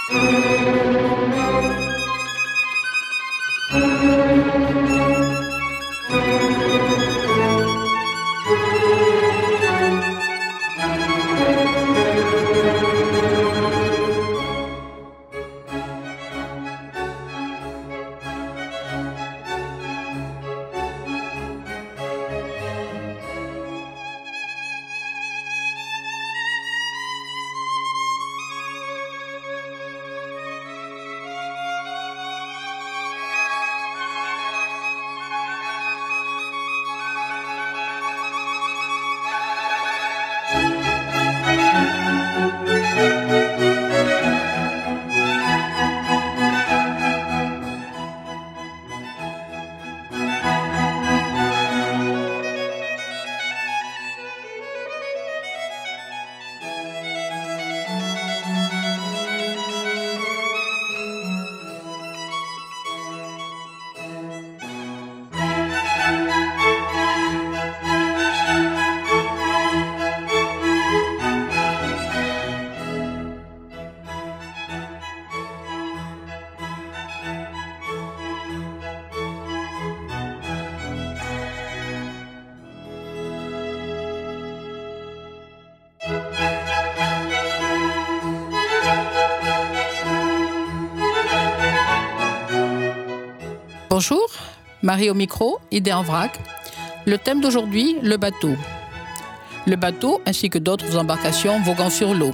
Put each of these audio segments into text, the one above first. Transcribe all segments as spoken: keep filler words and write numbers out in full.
Bonjour, Marie au micro, Idée en vrac. Le thème d'aujourd'hui, le bateau. Le bateau ainsi que d'autres embarcations voguant sur l'eau.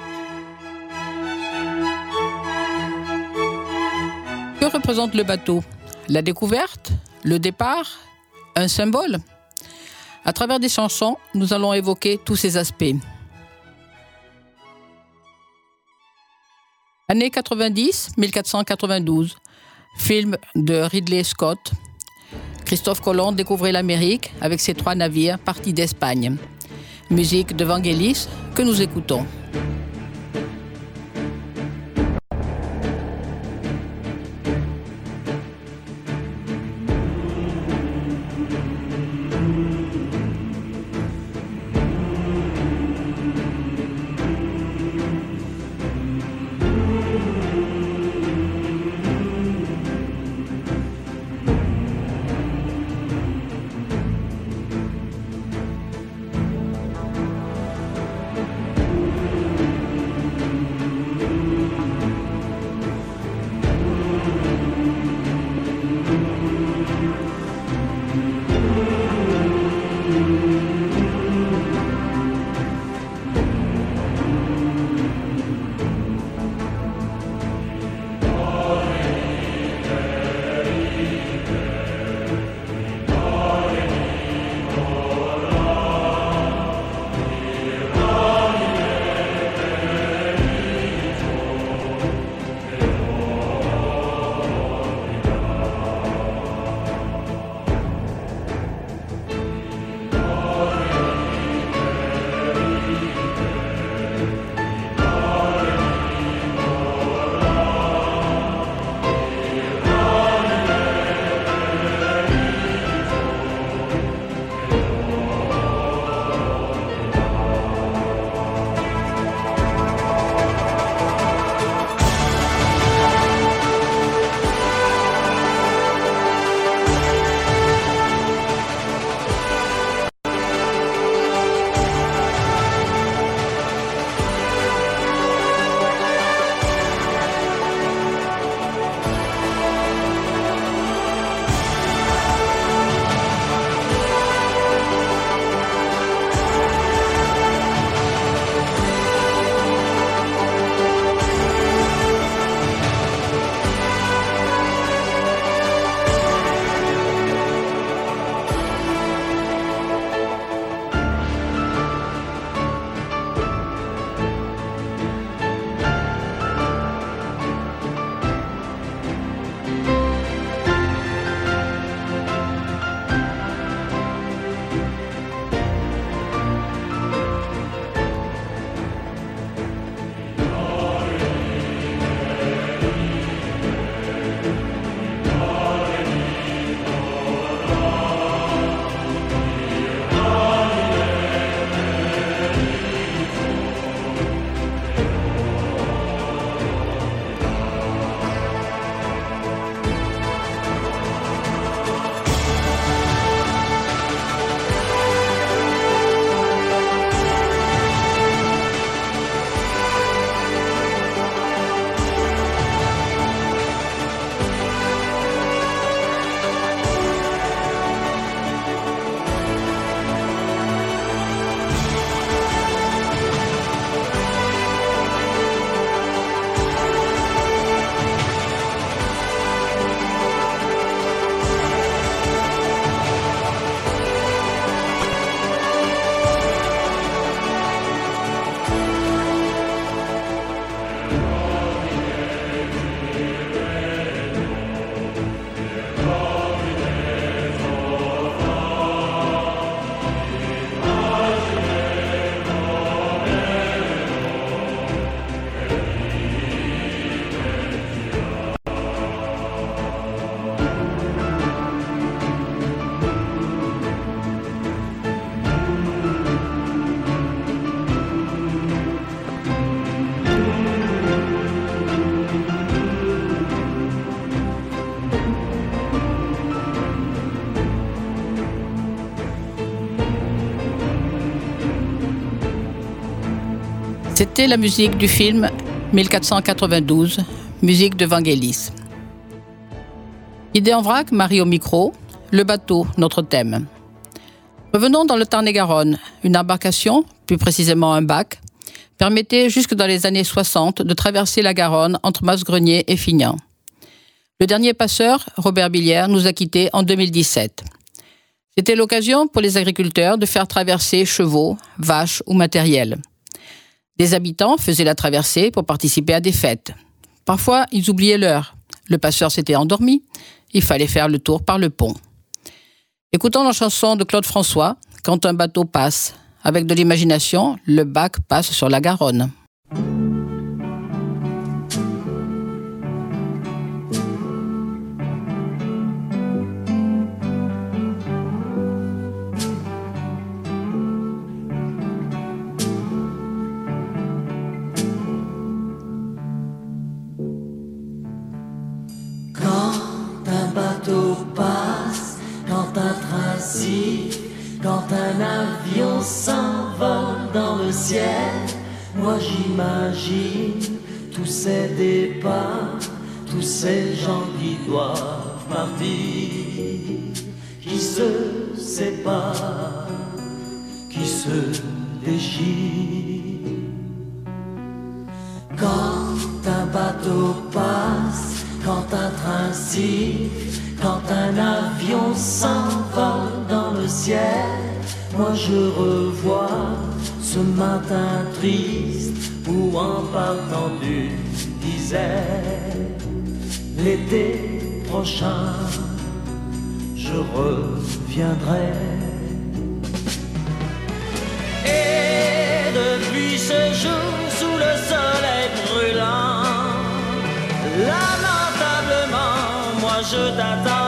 Que représente le bateau? La découverte? Le départ? Un symbole? À travers des chansons, nous allons évoquer tous ces aspects. Années quatre-vingt-dix, mille quatre cent quatre-vingt-douze. Film de Ridley Scott. Christophe Colomb découvrait l'Amérique avec ses trois navires partis d'Espagne. Musique de Vangelis que nous écoutons. C'était la musique du film mille quatre cent quatre-vingt-douze, musique de Vangelis. Idée en vrac, Marie au micro, le bateau, notre thème. Revenons dans le Tarn-et-Garonne. Une embarcation, plus précisément un bac, permettait jusque dans les années soixante de traverser la Garonne entre Masgrenier et Fignan. Le dernier passeur, Robert Billière, nous a quittés en deux mille dix-sept. C'était l'occasion pour les agriculteurs de faire traverser chevaux, vaches ou matériel. Des habitants faisaient la traversée pour participer à des fêtes. Parfois, ils oubliaient l'heure. Le passeur s'était endormi. Il fallait faire le tour par le pont. Écoutons la chanson de Claude François, « Quand un bateau passe ». Avec de l'imagination, le bac passe sur la Garonne. Quand un avion s'envole dans le ciel, moi j'imagine tous ces départs, tous ces gens qui doivent partir, qui se séparent, qui se déchirent. Quand un bateau passe, quand un train siffle, quand un avion s'envole dans le ciel, moi je revois ce matin triste où en partant tu disais l'été prochain je reviendrai. Et depuis ce jour sous le soleil brûlant, lamentablement moi je t'attends.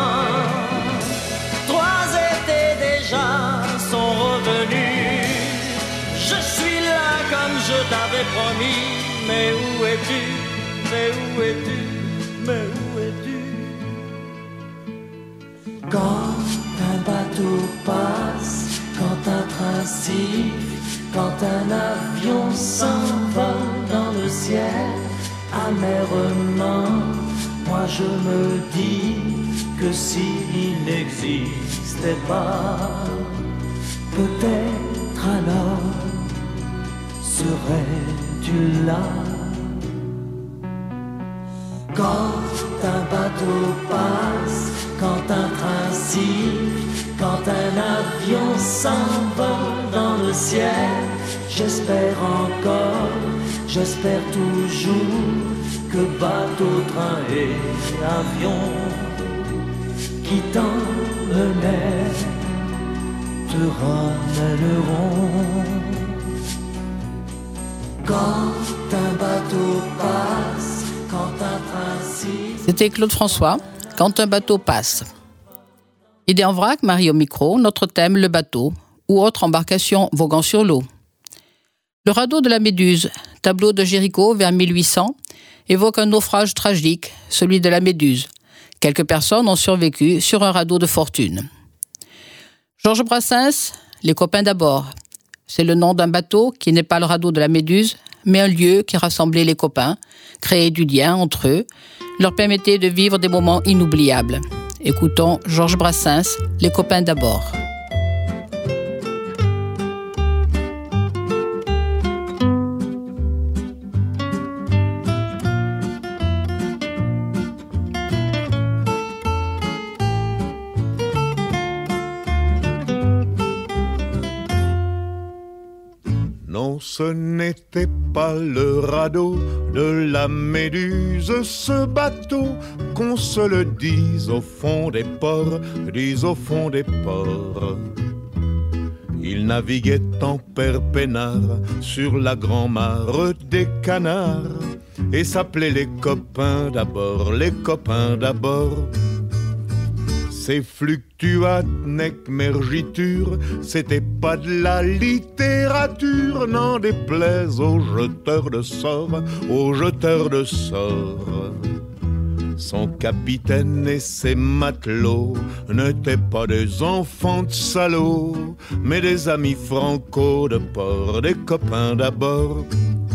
Trois étés déjà sont revenus. Je suis là comme je t'avais promis. Mais où es-tu? Mais où es-tu? Mais où es-tu? Quand un bateau passe, quand un train siffle, quand un avion s'envole dans le ciel, amèrement, moi je me dis que s'il n'existait pas, peut-être alors serais-tu là. Quand un bateau passe, quand un train siffle, quand un avion s'envole dans le ciel, j'espère encore, j'espère toujours que bateau, train et avion qui t'emmènent te ramèneront. Quand un bateau passe, quand un train siffle. C'était Claude François, « Quand un bateau passe ». Idée en vrac, Marie au micro, notre thème, le bateau, ou autre embarcation voguant sur l'eau. Le radeau de la Méduse, tableau de Géricault vers mille huit cents, évoque un naufrage tragique, celui de la Méduse. Quelques personnes ont survécu sur un radeau de fortune. Georges Brassens, Les copains d'abord. C'est le nom d'un bateau qui n'est pas le radeau de la Méduse, mais un lieu qui rassemblait les copains, créait du lien entre eux, leur permettait de vivre des moments inoubliables. Écoutons Georges Brassens, Les copains d'abord. Non, ce n'était pas le radeau de la Méduse, ce bateau, qu'on se le dise au fond des ports, dise au fond des ports. Il naviguait en père peinard sur la grand-mare des canards et s'appelait les copains d'abord, les copains d'abord. Ces fluctuates nec mergiture, c'était pas de la littérature, n'en déplaise aux jeteurs de sorts, aux jeteurs de sorts. Son capitaine et ses matelots n'étaient pas des enfants de salauds, mais des amis franco de port, des copains d'abord.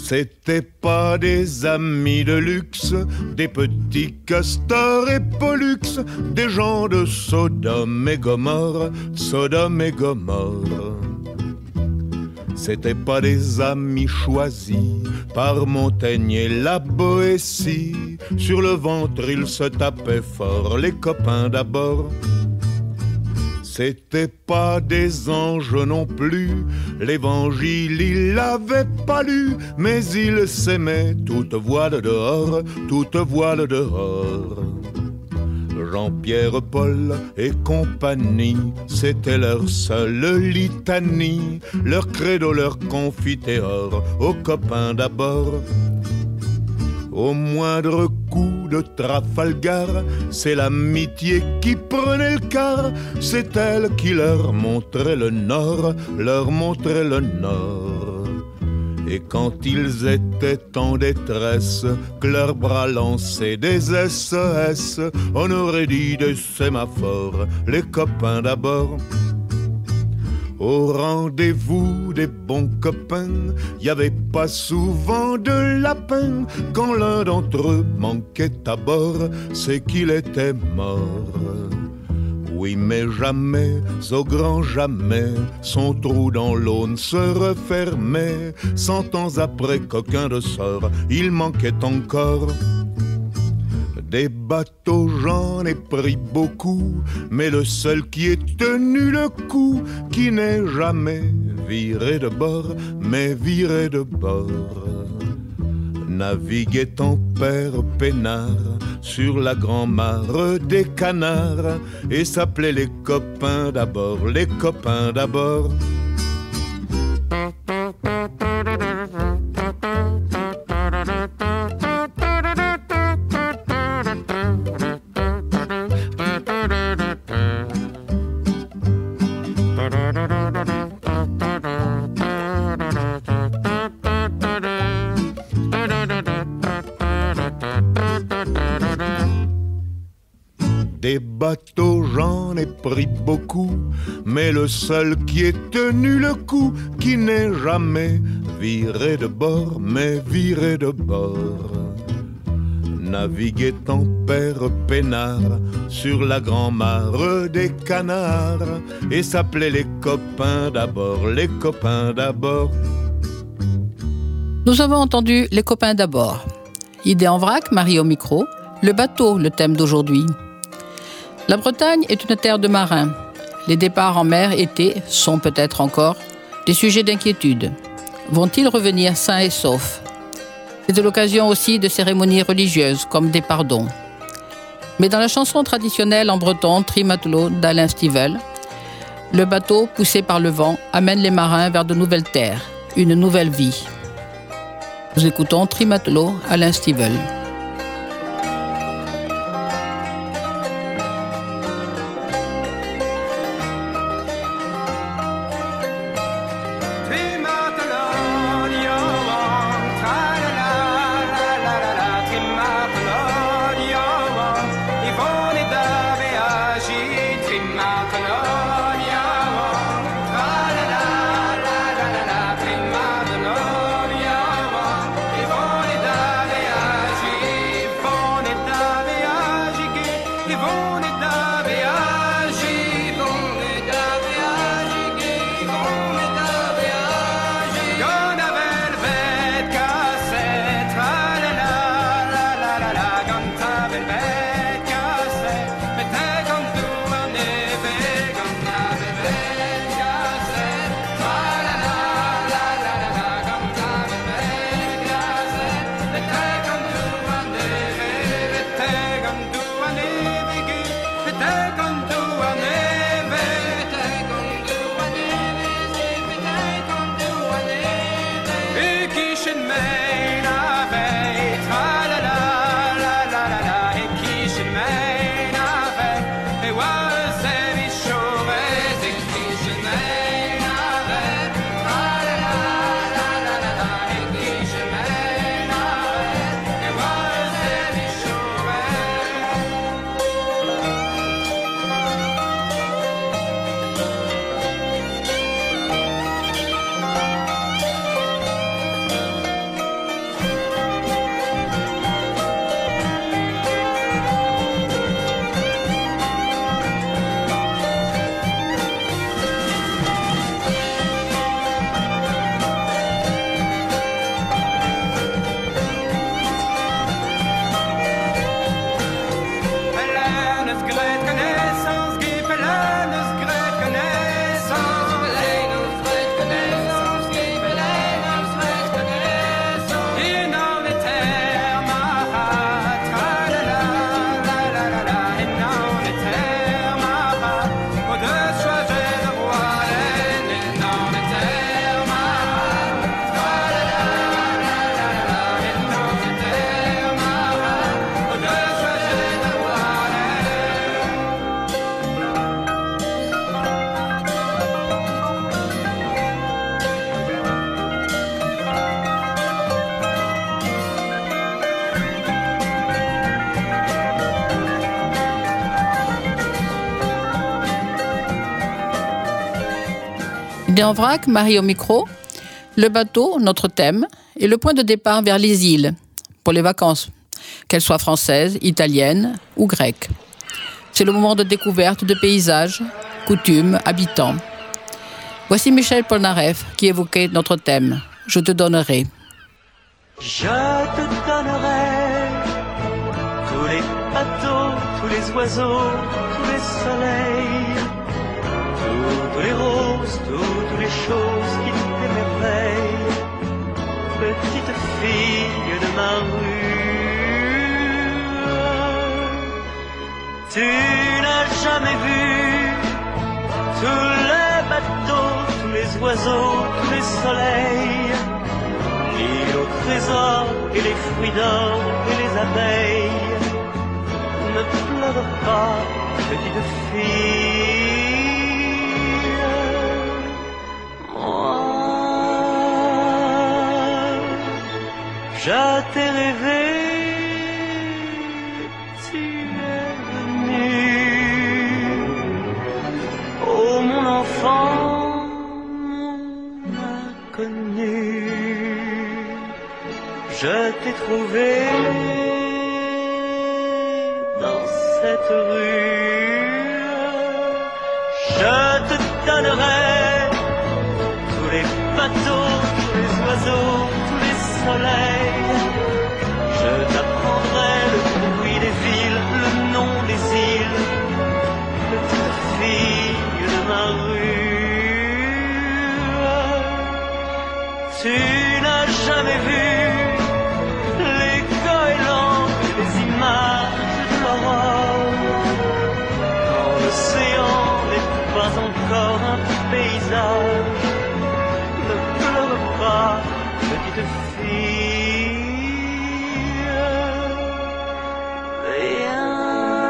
C'était pas des amis de luxe, des petits castors et pollux, des gens de Sodome et Gomorre, Sodome et Gomorre. C'était pas des amis choisis par Montaigne et la Boétie. Sur le ventre ils se tapaient fort, les copains d'abord. C'était pas des anges non plus, l'évangile il l'avait pas lu, mais ils s'aimaient toute voile dehors, toute voile dehors. Jean-Pierre, Paul et compagnie, c'était leur seule litanie, leur credo, leur confiteor, aux copains d'abord. Au moindre coup de Trafalgar, c'est l'amitié qui prenait le quart, c'est elle qui leur montrait le nord, leur montrait le nord. Et quand ils étaient en détresse, que leurs bras lançaient des S O S, on aurait dit des sémaphores, les copains d'abord. Au rendez-vous des bons copains, y avait pas souvent de lapin. Quand l'un d'entre eux manquait à bord, c'est qu'il était mort. Oui, mais jamais, au grand jamais, son trou dans l'aune se refermait. Cent ans après qu'aucun de sort, il manquait encore. Des bateaux, j'en ai pris beaucoup, mais le seul qui ait tenu le coup, qui n'est jamais viré de bord, mais viré de bord. Naviguait en père peinard sur la grand-mare des canards, et s'appelait les copains d'abord, les copains d'abord. Des bateaux, j'en ai pris beaucoup, mais le seul qui ait tenu le coup, qui n'est jamais viré de bord, mais viré de bord. Naviguait en père peinard sur la grand-mare des canards, et s'appelait les copains d'abord, les copains d'abord. Nous avons entendu les copains d'abord. Idée en vrac, Marie au micro. Le bateau, le thème d'aujourd'hui. La Bretagne est une terre de marins. Les départs en mer étaient, sont peut-être encore, des sujets d'inquiétude. Vont-ils revenir sains et saufs? C'est l'occasion aussi de cérémonies religieuses, comme des pardons. Mais dans la chanson traditionnelle en breton, Trimatelot d'Alain Stivell, le bateau, poussé par le vent, amène les marins vers de nouvelles terres, une nouvelle vie. Nous écoutons Trimatelot, Alain Stivell. Trimatelot, Idée en vrac, Marie au micro. Le bateau, notre thème, est le point de départ vers les îles, pour les vacances, qu'elles soient françaises, italiennes ou grecques. C'est le moment de découverte de paysages, coutumes, habitants. Voici Michel Polnareff qui évoquait notre thème. Je te donnerai. Je te donnerai tous les bateaux, tous les oiseaux, tous les soleils, toutes les roses, toutes les choses qui t'émerveillent, petite fille de ma rue. Tu n'as jamais vu tous les bateaux, tous les oiseaux, tous les soleils, ni nos trésors et les fruits d'or et les abeilles. Ne pleure pas, petite fille. Moi, je t'ai rêvé, tu es venu. Oh mon enfant, mon inconnu, je t'ai trouvé dans cette rue. Je te donnerai tous les bateaux, tous les oiseaux, tous les soleils. Je t'apprendrai le bruit des villes, le nom des îles, petite fille de ma rue. Tu n'as jamais vu les goélands et les images de l'aurore, quand l'océan n'est pas encore un paysage. Ne pleure pas, petite fille. Viens.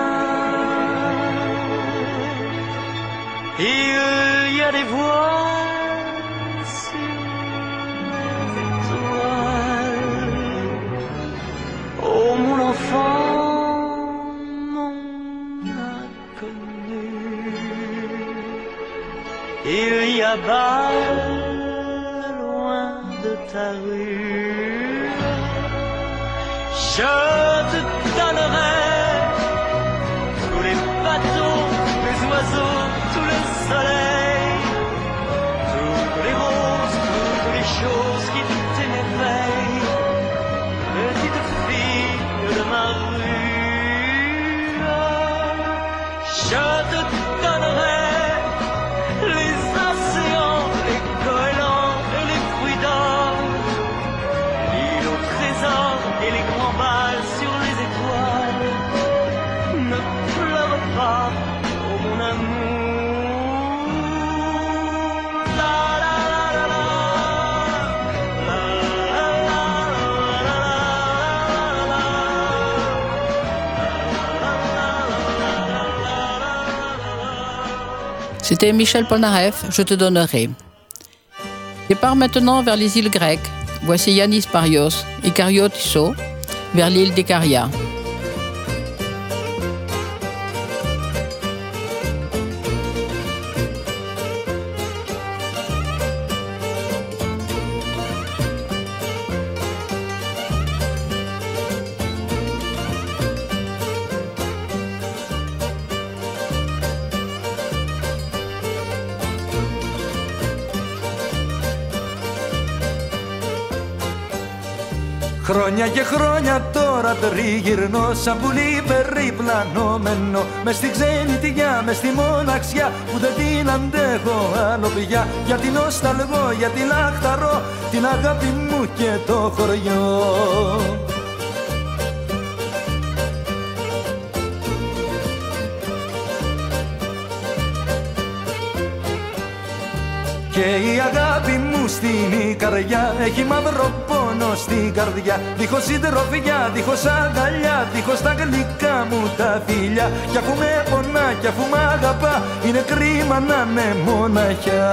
Il y a des voiles sur les étoiles. Oh mon enfant, mon inconnu, il y a bas, loin de ta rue, je te donnerai tous les bateaux, tous les oiseaux, tous les soleils, toutes les roses, toutes les choses qui t'émerveillent, petite fille de ma rue. Je te donnerai les océans, les goélands et les fruits d'or, l'île au trésor et les grands bals sur les étoiles. Ne pleure pas, oh mon amour. La la la la la, la la la la la, C'était Michel Polnareff, Je te donnerai. Départ maintenant vers les îles grecques. Voici Yanis Parios et Kariotiso vers l'île d'Ikaria. Χρόνια και χρόνια τώρα τριγυρνώ σαν πουλί περιπλανωμένο μες στη ξενιτιά, μες στη μοναξιά που δεν την αντέχω άλλο πια. Γιατί νοσταλγώ, γιατί λαχταρώ την αγάπη μου και το χωριό. Και η αγάπη μου στην Ικαριά έχει μαύρο πόνο στην καρδιά. Δίχως συντροφιά, δίχως αγκαλιά, δίχως τα γλυκά μου τα φιλιά. Κι αφού με πονά, κι αφού μ' αγαπά, είναι κρίμα να είναι μοναχιά.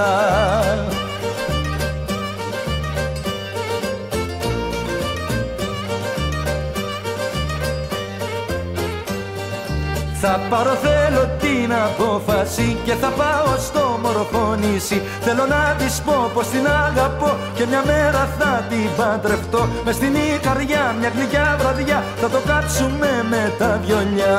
Θα πάρω θέλω την την απόφαση και θα πάω στο Μορφωνήσι. Θέλω να της πω πως την αγαπώ και μια μέρα θα την παντρευτώ. Μες στην Ικαριά μια γλυκιά βραδιά θα το κάτσουμε με τα βιολιά.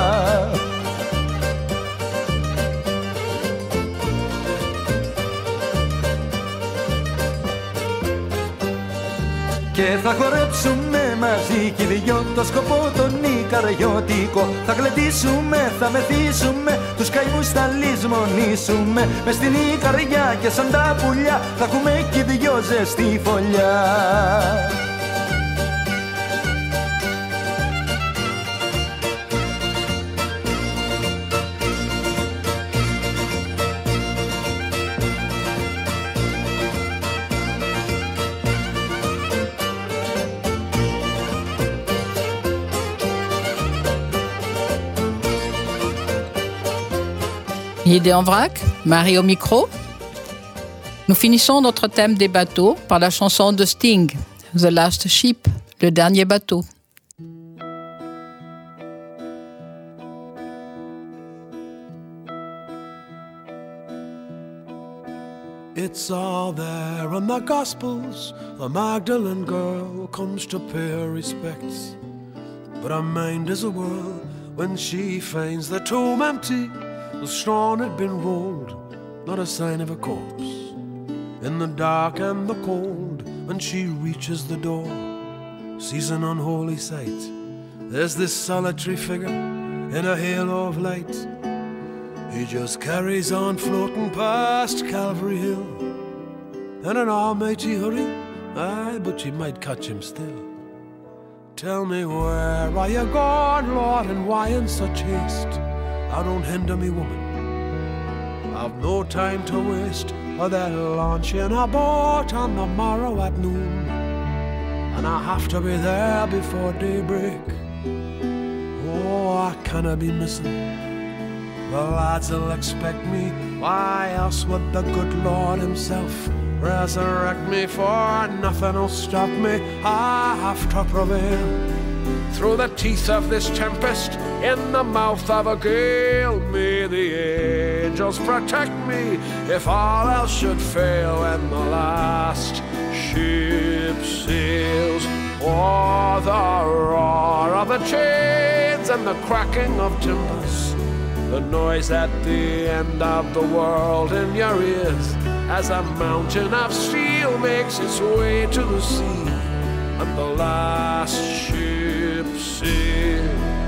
Και θα χορέψουμε μαζί κι οι δυο το σκοπό τον Ικαριώτικο. Θα γλεντήσουμε, θα μεθύσουμε, τους καημούς θα λησμονήσουμε. Μες στην Ικαριά και σαν τα πουλιά θα έχουμε κι οι δυο ζεστή φωλιά. Idée en vrac, Marie au micro. Nous finissons notre thème des bateaux par la chanson de Sting, The Last Ship, le dernier bateau. It's all there in the Gospels. The Magdalene girl comes to pay her respects, but her mind is a whirl when she finds the tomb empty. The stone had been rolled, not a sign of a corpse. In the dark and the cold, when she reaches the door, sees an unholy sight. There's this solitary figure in a halo of light. He just carries on floating past Calvary Hill. In an almighty hurry, aye, but you might catch him still. Tell me, where are you going, Lord, and why in such haste? I don't hinder me, woman, I've no time to waste. Or they'll launch in a boat on the morrow at noon, and I have to be there before daybreak. Oh, I cannot be missing. The lads will expect me. Why else would the good Lord himself resurrect me? For nothing will stop me. I have to prevail through the teeth of this tempest, in the mouth of a gale. May the angels protect me if all else should fail when the last ship sails. Oh, the roar of the chains and the cracking of timbers, the noise at the end of the world in your ears, as a mountain of steel makes its way to the sea and the last ship sails.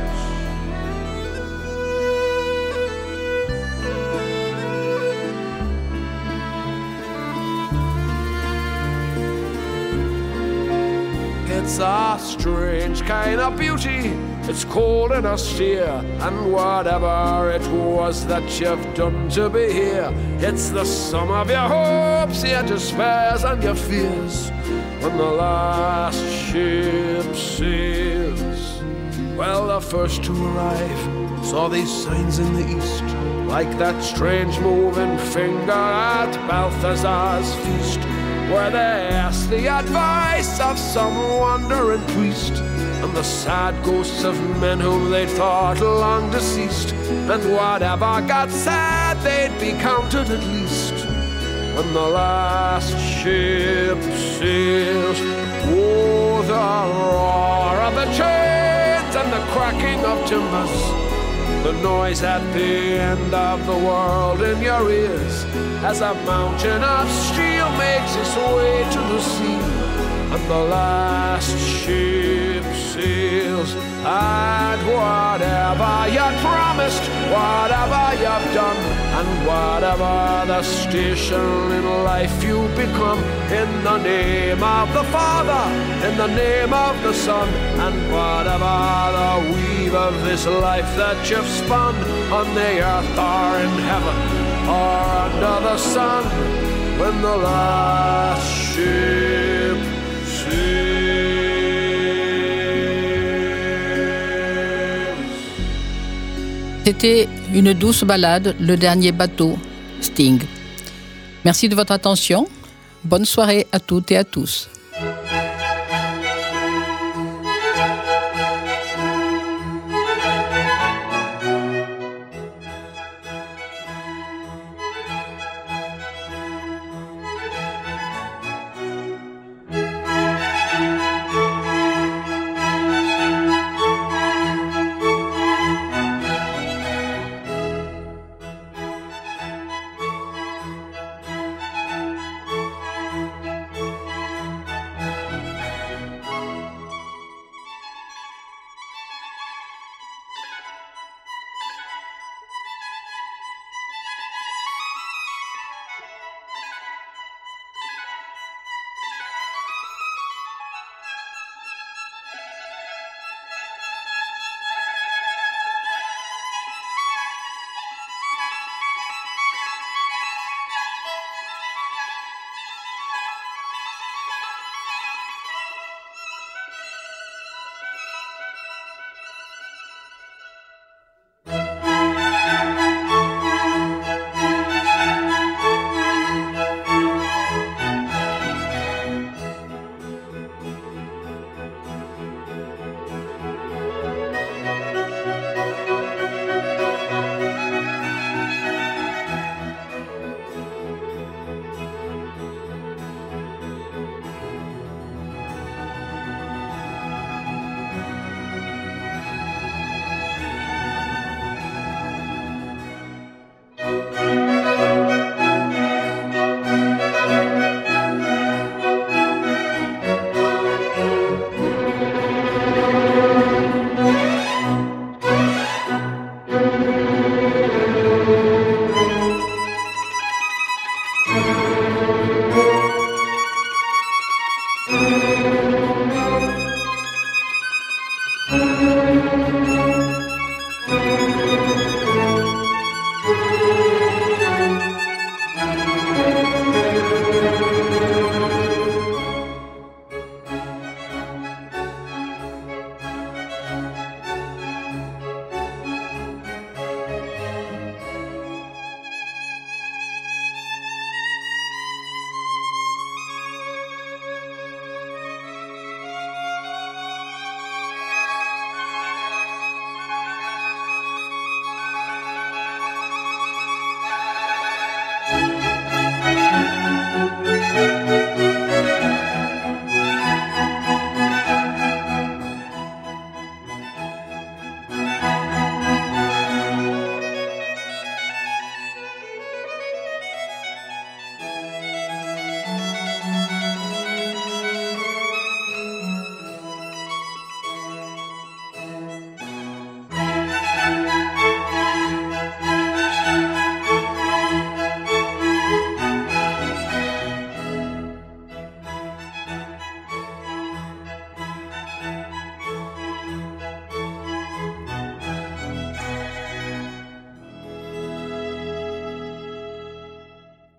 It's a strange kind of beauty, it's cold and austere, and whatever it was that you've done to be here, it's the sum of your hopes, your despairs and your fears when the last ship sails. Well, the first to arrive saw these signs in the east, like that strange moving finger at Balthazar's feast, where they asked the advice of some wandering priest, and the sad ghosts of men whom they thought long deceased, and whatever God said they'd be counted at least when the last ship sails. Oh, the roar of the chains and the cracking of timbers, the noise at the end of the world in your ears, as a mountain of steel makes its way to the sea and the last ship sails. And whatever you promised, whatever you've done, and whatever the station in life you become, in the name of the Father, in the name of the Son, and whatever the weave of this life that you've spun on the earth or in heaven or under the sun, when the last ship sails. C'était une douce ballade, Le dernier bateau, Sting. Merci de votre attention. Bonne soirée à toutes et à tous. Thank you.